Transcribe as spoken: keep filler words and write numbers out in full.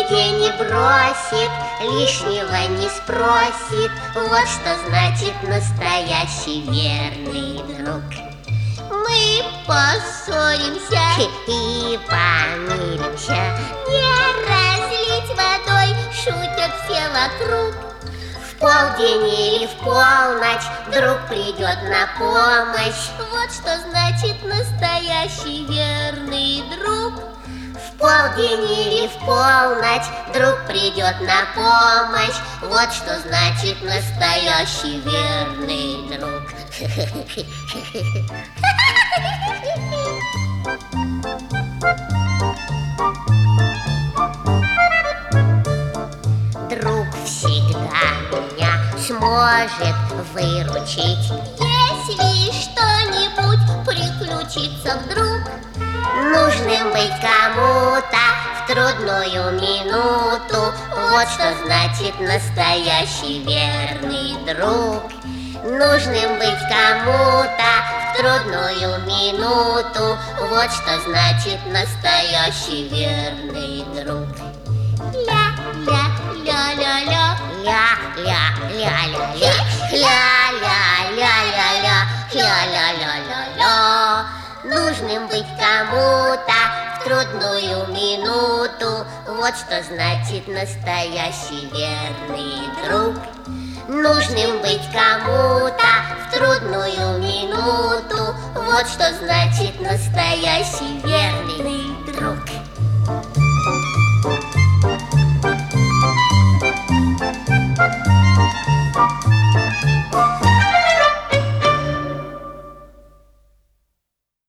беде не бросит, лишнего не спросит. Вот что значит настоящий верный друг. Мы поссоримся и помиримся, не разлить водой, шутят все вокруг. в полдень или в полночь друг придет на помощь. Вот что значит настоящий верный друг. В полдень или в полночь друг придет на помощь. Вот что значит настоящий верный друг. Друг всегда меня сможет выручить, если что-нибудь приключится вдруг. нужным быть кому-то в трудную минуту. Вот что значит настоящий верный друг. Нужным быть кому-то в трудную минуту. Вот что значит настоящий верный друг. Ля-ля-ля-ля-ля, Ля-ля-ля-ля-ля, ля-ля-ля-ля-ля, ля-ля-ля-ля-ля. Нужным быть кому-то в трудную минуту. Вот что значит настоящий верный друг. Нужным быть кому-то в трудную минуту. Вот что значит настоящий верный